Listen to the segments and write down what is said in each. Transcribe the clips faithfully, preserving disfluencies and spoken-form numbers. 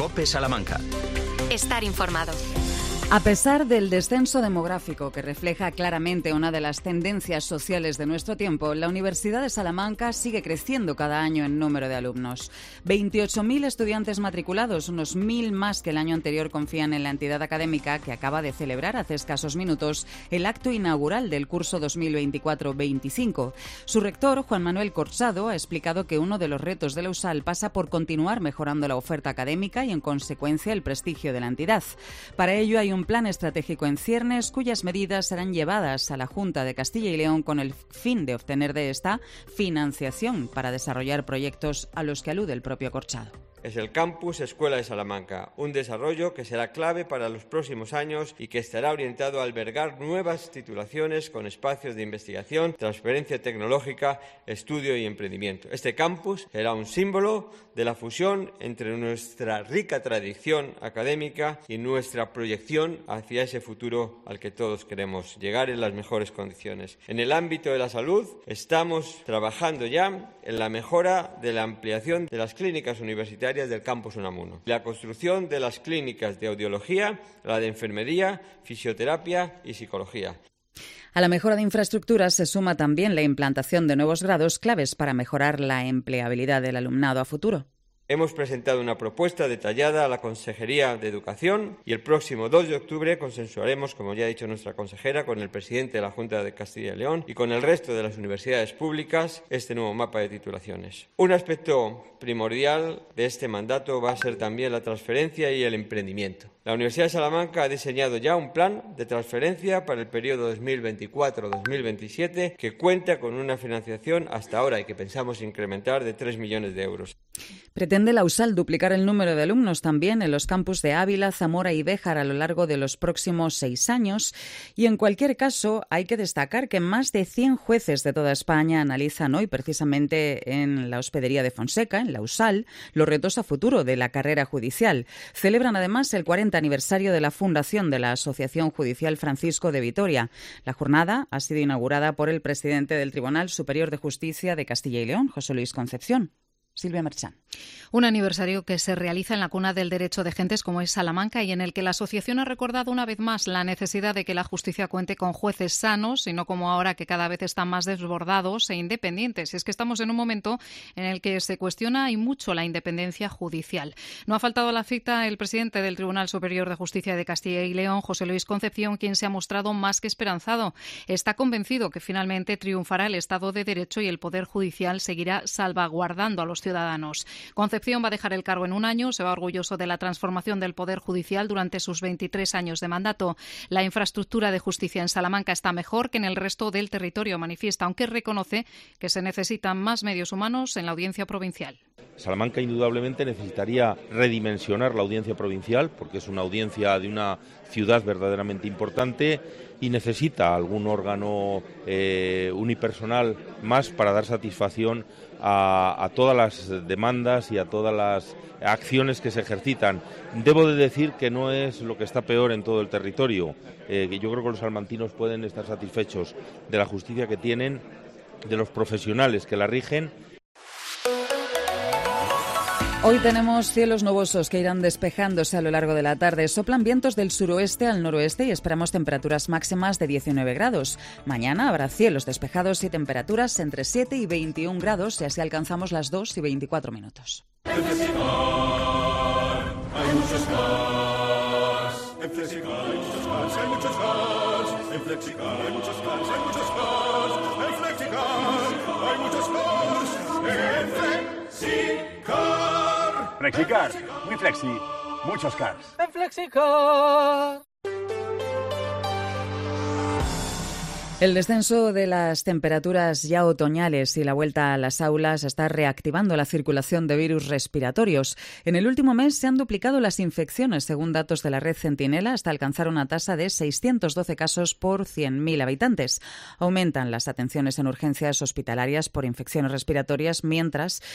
COPE Salamanca. Estar informado. A pesar del descenso demográfico que refleja claramente una de las tendencias sociales de nuestro tiempo, la Universidad de Salamanca sigue creciendo cada año en número de alumnos. veintiocho mil estudiantes matriculados, unos mil más que el año anterior, confían en la entidad académica que acaba de celebrar hace escasos minutos el acto inaugural del curso dos mil veinticuatro veinticinco. Su rector, Juan Manuel Corchado, ha explicado que uno de los retos de la U S A L pasa por continuar mejorando la oferta académica y, en consecuencia, el prestigio de la entidad. Para ello hay un plan estratégico en ciernes cuyas medidas serán llevadas a la Junta de Castilla y León con el fin de obtener de esta financiación para desarrollar proyectos a los que alude el propio Corchado. Es el Campus Escuela de Salamanca, un desarrollo que será clave para los próximos años y que estará orientado a albergar nuevas titulaciones con espacios de investigación, transferencia tecnológica, estudio y emprendimiento. Este campus será un símbolo de la fusión entre nuestra rica tradición académica y nuestra proyección hacia ese futuro al que todos queremos llegar en las mejores condiciones. En el ámbito de la salud, estamos trabajando ya en la mejora de la ampliación de las clínicas universitarias del Campus Unamuno, la construcción de las clínicas de audiología, la de enfermería, fisioterapia y psicología. A la mejora de infraestructuras se suma también la implantación de nuevos grados claves para mejorar la empleabilidad del alumnado a futuro. Hemos presentado una propuesta detallada a la Consejería de Educación y el próximo dos de octubre consensuaremos, como ya ha dicho nuestra consejera, con el presidente de la Junta de Castilla y León y con el resto de las universidades públicas este nuevo mapa de titulaciones. Un aspecto primordial de este mandato va a ser también la transferencia y el emprendimiento. La Universidad de Salamanca ha diseñado ya un plan de transferencia para el periodo dos mil veinticuatro dos mil veintisiete que cuenta con una financiación hasta ahora y que pensamos incrementar de tres millones de euros. Pretende la U S A L duplicar el número de alumnos también en los campus de Ávila, Zamora y Béjar a lo largo de los próximos seis años. Y en cualquier caso, hay que destacar que más de cien jueces de toda España analizan hoy, precisamente en la Hospedería de Fonseca, en la U S A L, los retos a futuro de la carrera judicial. Celebran además el cuarenta aniversario de la fundación de la Asociación Judicial Francisco de Vitoria. La jornada ha sido inaugurada por el presidente del Tribunal Superior de Justicia de Castilla y León, José Luis Concepción. Silvia Marchán. Un aniversario que se realiza en la cuna del derecho de gentes como es Salamanca y en el que la asociación ha recordado una vez más la necesidad de que la justicia cuente con jueces sanos y no como ahora que cada vez están más desbordados e independientes. Es que estamos en un momento en el que se cuestiona y mucho la independencia judicial. No ha faltado a la cita el presidente del Tribunal Superior de Justicia de Castilla y León, José Luis Concepción, quien se ha mostrado más que esperanzado. Está convencido que finalmente triunfará el Estado de Derecho y el Poder Judicial seguirá salvaguardando a los ciudadanos. Concepción va a dejar el cargo en un año, se va orgulloso de la transformación del Poder Judicial durante sus veintitrés años de mandato. La infraestructura de justicia en Salamanca está mejor que en el resto del territorio, manifiesta, aunque reconoce que se necesitan más medios humanos en la audiencia provincial. Salamanca indudablemente necesitaría redimensionar la audiencia provincial porque es una audiencia de una ciudad verdaderamente importante y necesita algún órgano eh, unipersonal más para dar satisfacción a, a todas las demandas y a todas las acciones que se ejercitan. Debo de decir que no es lo que está peor en todo el territorio, eh, que yo creo que los salmantinos pueden estar satisfechos de la justicia que tienen, de los profesionales que la rigen. Hoy tenemos cielos nubosos que irán despejándose a lo largo de la tarde. Soplan vientos del suroeste al noroeste y esperamos temperaturas máximas de diecinueve grados. Mañana habrá cielos despejados y temperaturas entre siete y veintiún grados y así alcanzamos las dos y veinticuatro minutos. En Flexicar hay muchos cars. En Flexicar hay muchos cars, hay muchos cars. En Flexicar hay muchos cars, hay muchos cars. En Flexicar hay muchos cars. En Flexicar. Flexicar, muy flexi, muchos cars. En Flexicar. El descenso de las temperaturas ya otoñales y la vuelta a las aulas está reactivando la circulación de virus respiratorios. En el último mes se han duplicado las infecciones, según datos de la red Centinela, hasta alcanzar una tasa de seiscientos doce casos por cien mil habitantes. Aumentan las atenciones en urgencias hospitalarias por infecciones respiratorias, mientras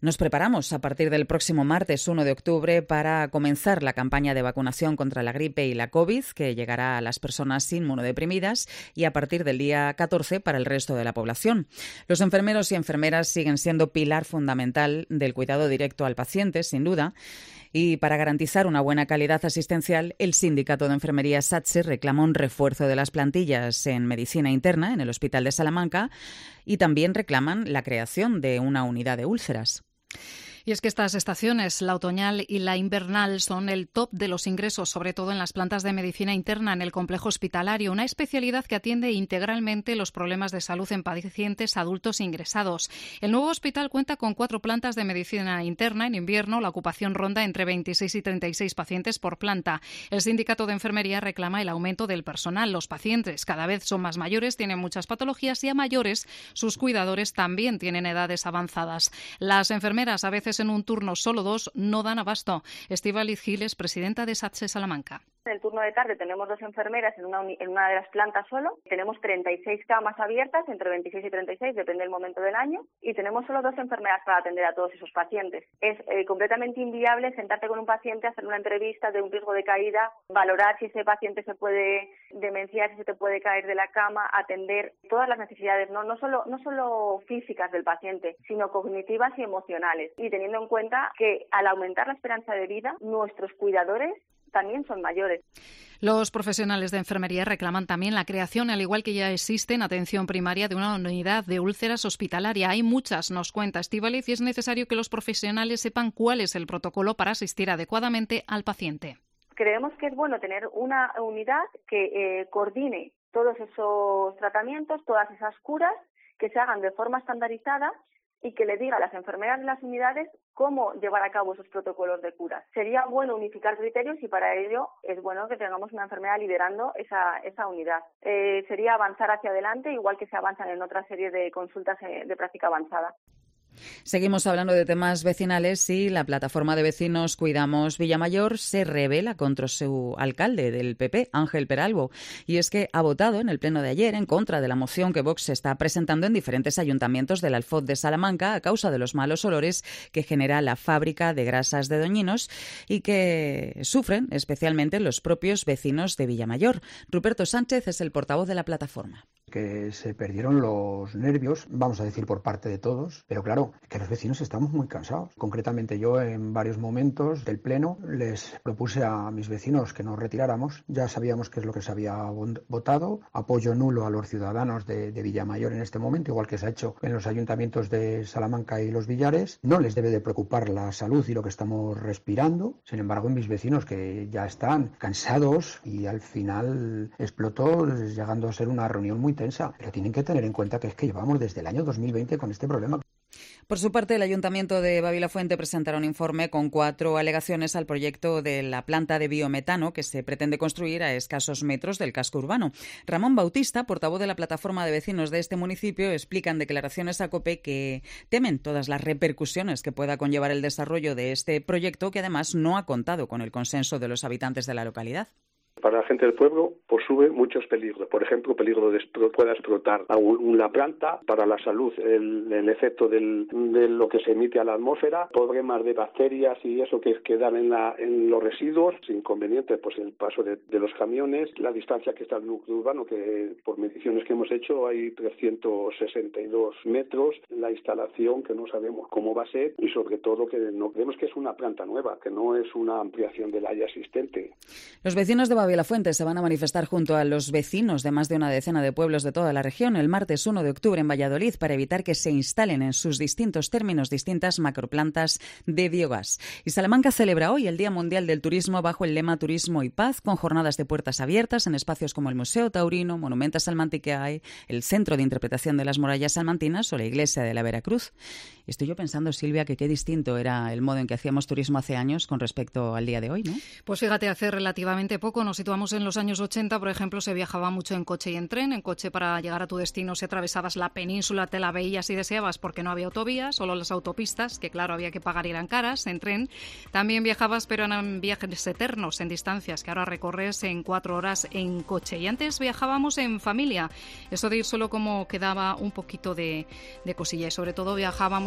Nos preparamos a partir del próximo martes uno de octubre para comenzar la campaña de vacunación contra la gripe y la COVID, que llegará a las personas inmunodeprimidas, y a partir del día catorce para el resto de la población. Los enfermeros y enfermeras siguen siendo pilar fundamental del cuidado directo al paciente, sin duda. Y para garantizar una buena calidad asistencial, el Sindicato de Enfermería SATSE reclama un refuerzo de las plantillas en medicina interna en el Hospital de Salamanca y también reclaman la creación de una unidad de úlceras. Y es que estas estaciones, la otoñal y la invernal, son el top de los ingresos, sobre todo en las plantas de medicina interna en el complejo hospitalario, una especialidad que atiende integralmente los problemas de salud en pacientes adultos ingresados. El nuevo hospital cuenta con cuatro plantas de medicina interna. En invierno, la ocupación ronda entre veintiséis y treinta y seis pacientes por planta. El Sindicato de Enfermería reclama el aumento del personal. Los pacientes cada vez son más mayores, tienen muchas patologías y a mayores sus cuidadores también tienen edades avanzadas. Las enfermeras, a veces en un turno solo dos, no dan abasto. Estíbaliz Giles, presidenta de SATSE Salamanca. En el turno de tarde tenemos dos enfermeras en una, en una de las plantas solo. Tenemos treinta y seis camas abiertas, entre veintiséis y treinta y seis, depende del momento del año. Y tenemos solo dos enfermeras para atender a todos esos pacientes. Es eh, completamente inviable sentarte con un paciente, hacer una entrevista de un riesgo de caída, valorar si ese paciente se puede demenciar, si se te puede caer de la cama, atender todas las necesidades, no, no, solo, no solo físicas del paciente, sino cognitivas y emocionales. Y teniendo en cuenta que al aumentar la esperanza de vida, nuestros cuidadores también son mayores. Los profesionales de enfermería reclaman también la creación, al igual que ya existe en atención primaria, de una unidad de úlceras hospitalaria. Hay muchas, nos cuenta Estíbaliz, y es necesario que los profesionales sepan cuál es el protocolo para asistir adecuadamente al paciente. Creemos que es bueno tener una unidad que eh, coordine todos esos tratamientos, todas esas curas, que se hagan de forma estandarizada y que le diga a las enfermeras de las unidades cómo llevar a cabo esos protocolos de cura. Sería bueno unificar criterios y para ello es bueno que tengamos una enfermera liderando esa, esa unidad. Eh, sería avanzar hacia adelante, igual que se avanzan en otra serie de consultas de práctica avanzada. Seguimos hablando de temas vecinales y la plataforma de vecinos Cuidamos Villamayor se rebela contra su alcalde del P P, Ángel Peralbo. Y es que ha votado en el pleno de ayer en contra de la moción que Vox está presentando en diferentes ayuntamientos del Alfoz de Salamanca a causa de los malos olores que genera la fábrica de grasas de Doñinos y que sufren especialmente los propios vecinos de Villamayor. Ruperto Sánchez es el portavoz de la plataforma. Que se perdieron los nervios, vamos a decir por parte de todos, pero claro, que los vecinos estamos muy cansados. Concretamente yo en varios momentos del pleno les propuse a mis vecinos que nos retiráramos. Ya sabíamos qué es lo que se había votado, apoyo nulo a los ciudadanos de, de Villamayor en este momento, igual que se ha hecho en los ayuntamientos de Salamanca y Los Villares. No les debe de preocupar la salud y lo que estamos respirando. Sin embargo, mis vecinos que ya están cansados y al final explotó llegando a ser una reunión muy tensa, pero tienen que tener en cuenta que es que llevamos desde el año dos mil veinte con este problema. Por su parte, el Ayuntamiento de Babilafuente presentará un informe con cuatro alegaciones al proyecto de la planta de biometano que se pretende construir a escasos metros del casco urbano. Ramón Bautista, portavoz de la plataforma de vecinos de este municipio, explica en declaraciones a COPE que temen todas las repercusiones que pueda conllevar el desarrollo de este proyecto, que además no ha contado con el consenso de los habitantes de la localidad. Para la gente del pueblo, pues sube muchos peligros. Por ejemplo, peligro de que pueda explotar una planta. Para la salud, el, el efecto del, de lo que se emite a la atmósfera, problemas de bacterias y eso que quedan en, la, en los residuos, inconvenientes, pues el paso de, de los camiones, la distancia que está el núcleo urbano, que por mediciones que hemos hecho hay trescientos sesenta y dos metros, la instalación que no sabemos cómo va a ser y sobre todo que no creemos que es una planta nueva, que no es una ampliación del área existente. Los vecinos de Babilafuente se van a manifestar junto a los vecinos de más de una decena de pueblos de toda la región el martes uno de octubre en Valladolid para evitar que se instalen en sus distintos términos distintas macroplantas de biogás. Y Salamanca celebra hoy el Día Mundial del Turismo bajo el lema Turismo y Paz, con jornadas de puertas abiertas en espacios como el Museo Taurino, Monumenta Salmanticae, el Centro de Interpretación de las Murallas Salmantinas o la Iglesia de la Veracruz. Estoy yo pensando, Silvia, que qué distinto era el modo en que hacíamos turismo hace años con respecto al día de hoy, ¿no? Pues fíjate, hace relativamente poco nos situamos en los años ochenta, por ejemplo, se viajaba mucho en coche y en tren. En coche para llegar a tu destino si atravesabas la península, te la veías si deseabas porque no había autovías, solo las autopistas, que claro, había que pagar y eran caras. En tren también viajabas, pero eran viajes eternos en distancias que ahora recorres en cuatro horas en coche. Y antes viajábamos en familia. Eso de ir solo como quedaba un poquito de, de cosilla y sobre todo viajábamos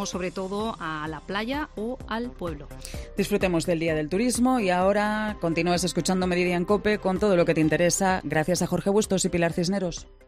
sobre todo a la playa o al pueblo. Disfrutemos del Día del Turismo y ahora continúas escuchando Meridian COPE con todo lo que te interesa. Gracias a Jorge Bustos y Pilar Cisneros.